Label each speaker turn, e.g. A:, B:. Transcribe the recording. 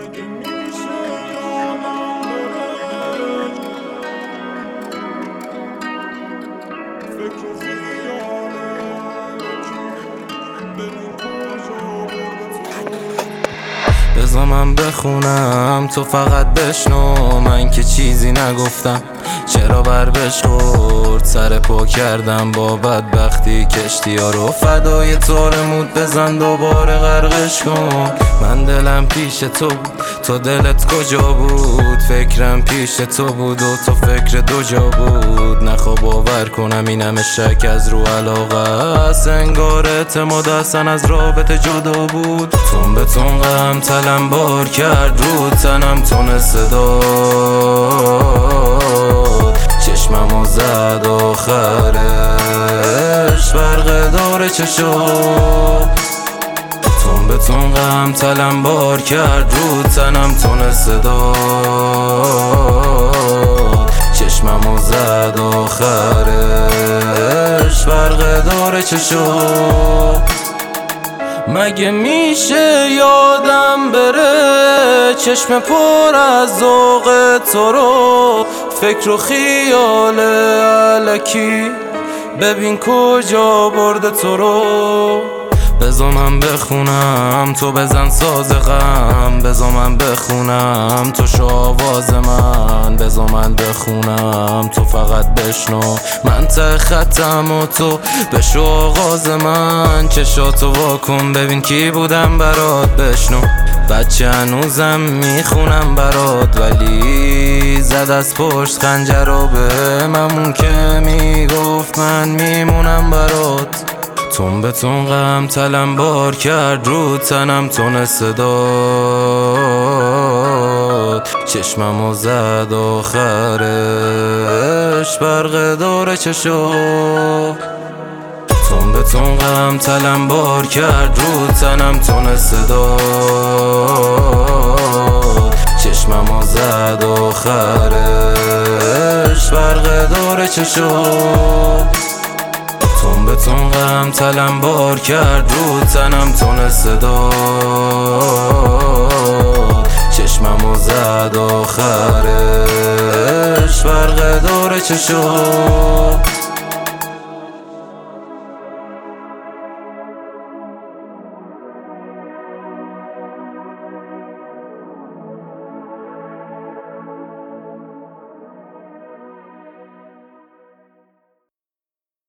A: بذار من بخونم تو فقط بشنو، من که چیزی نگفتم چرا بر بشخورد. سر پا کردم با بدبختی کشتی ها رو، فدای تو رمود بزن دوباره غرقش کن. من دلم پیش تو بود، تو دلت کجا بود؟ فکرم پیش تو بود و تو فکر دو جا بود. نخوا باور کنم این همه شک از رو علاقه است، انگار اعتماد اصلا از رابطه جدا بود. تون به تون غم تلم بار کرد رو تنم، تونسته داد چشممو زد آخرش برق داره چشو. تون به تون غم تلم بار کرد رو تنم، تونسته داد چشممو زد آخرش برق داره چشو. مگه میشه یادم بره چشم پر از ذوق تو رو؟ فکر و خیال الکی ببین کجا برده تو رو. بذار من بخونم تو بزن ساز غم، بذار من بخونم تو شو آواز من، بذار من بخونم تو فقط بشنو. من ته خطم و تو بشو آغاز من، چشاتو واکن ببین کی بودم برات بشنو. بچه هنوزم میخونم برات، ولی زد از پشت خنجر رو به ممون که میگفت من میمونم برات. تون به تون غم تلم بار کرد رو تنم، تونسته داد چشممو زد آخرش برق داره چشو. تون به تون غم تلم بار کرد رو تنم، تونسته داد چشممو زد آخرش برق داره چشو. تون به تون غم تلم بار کرد رو تنم، تونسته داد چشممو زد آخرش برق داره چشو.